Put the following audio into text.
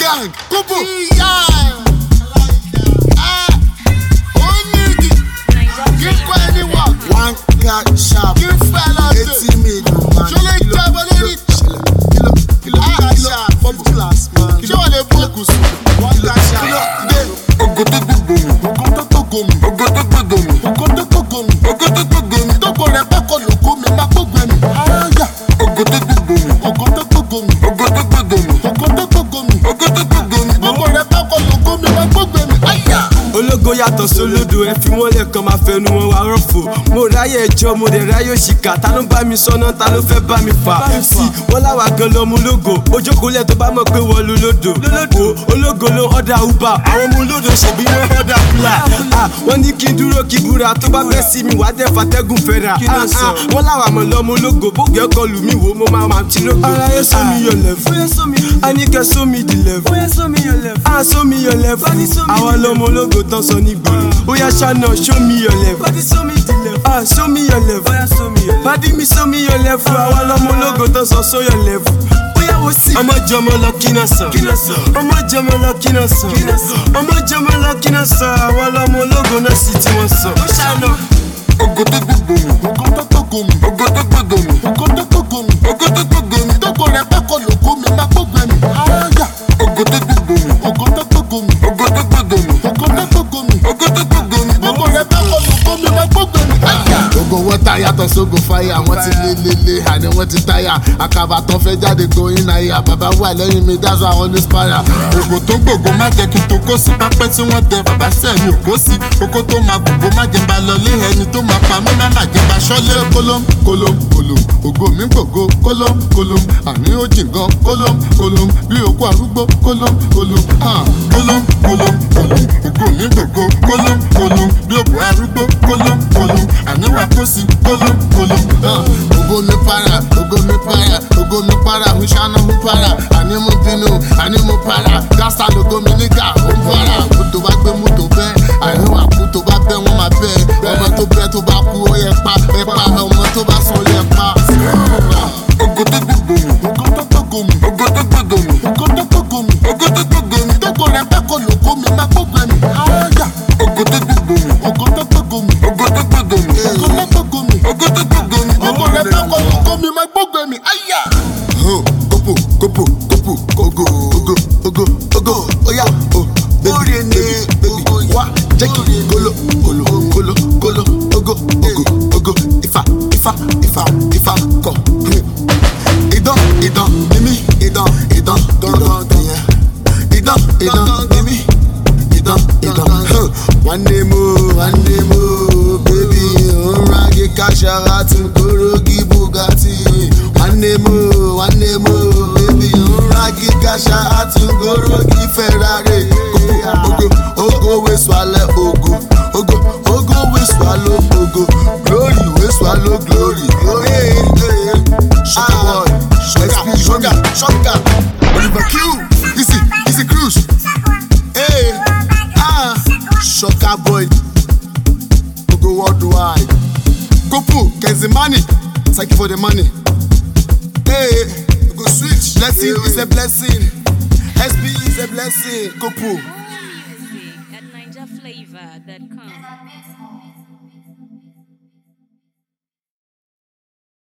gang, Kubu. One cat sharp, 80 million man. Kilo sharp, first class man. Ṣé wọ́n lè focus? One cat sharp. Ogomi. Tókò rẹ̀ pẹ́kọ̀ lóko mi bá gbógun ẹ̀mí. Tókò rẹ̀ pẹ́kọ̀ lóko mi bá gbógun ẹ̀mí. Ológo yàtọ̀ sólódò ẹ fi wọ́n lẹ̀ kàn máa fẹnu wọn wá rọ̀fò. Mo ráyè ẹjọ́ mo dẹ̀ ráyè òṣìkà. Ta ló ń bá mi sọ́nà ta ló fẹ́ bá mi fà? MC wọ́n láwa gan lọ́mú lógo. Ojókòólẹ̀ tó bá mọ̀ pé wọ́n lu lódò. Ológo ló ọ̀dà uber. Àwọn ọmọ olódò ṣèbí wọ́n ọ̀dà fúlà. Wọ́n ní kí n dúró kí búra. Tó bá fẹ́ sí mi wá dẹ̀ fàtẹ́gùn fẹ́ra. Wọ́n láwa mọ̀ lọ́mú lógo. Bóge ọkọ lù mí wò mo máa tí lógo. Aráyé sọ mi yọ lẹ́fù. Àníkẹ́ sọ mi di lẹ́fù. Sọ mi yọ lẹ́fù. Àwọn lọ́mọ ológo tán sọ ní gbòòrò. Oya ṣáná show me your level. Show me your level. Pàdí mi show me your level. Àwọn ọmọ ológo tán sọ show your level. Oya wo sí. Ọmọ jọmọ lọ kí náà sọ. Ọmọ jọmọ lọ kí náà sọ. Ọmọ jọmọ lọ kí náà sọ. Àwọn ọmọ ológo náà sì tí wọ́n sọ. Ó ṣáná. Ogomi. Tókò rẹ̀ pẹ́kọ̀ lóko mi bá gbógun ẹ̀mí. Ogun water yàtọ̀ sógun fire, wọ́n ti lé àní wọ́n ti táyà. Àkàbà tán fẹ́ jáde going náírà. Bàbá wà lẹ́yìn mi that's why I always para. Ògùn tó gbògbó má jẹ́ kí n tó kó sí pápẹ́ tí wọ́n tẹ bàbá sẹ́mi ò kó sí. Oko tó máa gbogbo má jẹ́ bá lọ lé ẹni tó máa pa mí má má jẹ́ bá ṣọ́lé. Kólóm. Ògo mi gbògo kólóm. Àní ó jìn gan kólóm. Bí òkú arúgbó kólóm. Kólóm. Ògo mi gbògo kólóm. Bí òkú arúgbó kólóm. Àní wà kó sí kólóm. Ògo mi para, mi ṣáná mi para. Àní mo bínú, àní mo para. Gásà lógo mi nígà, ó ń para. Mọ́tò bá gbé mọ́tò bẹ́ẹ̀. Àní wà kú tó bá bẹ́ wọ́n máa bẹ́ẹ̀. Ọmọ tó bẹ́ tó bá kú ó yẹ pa. Ọmọ tó bá sọ yẹ pa. Ogomi. Tókò rẹ̀ pẹ́kọ̀ lóko mi bá gbógun ẹ̀mí. Ogomi. Tókò rẹ̀ pẹ́kọ̀ lóko mi bá gbógun ẹ̀mí. Kopo. Ogo. Oya. Baby. Wa. Jẹ́kì. Kolo. Ogo. Ifá. Kọ. Idán. Mimi. Idán. Mimi. Idán. One day more, baby. Onrage kashara tún korogi Bugatti. One day more, baby. Onrage kashara tún korogi Ferrari. Ogo we swallow ogo. Ogo we swallow ogo. Glory we swallow glory. Sugar. Oliver Q. Easy Cruise. Shocker boy. Ogo worldwide. Kopu, Kenzimani. Thank you for the money. Go switch. Blessing is a blessing. SB is a blessing. Kopu. At NigerFlavor.com.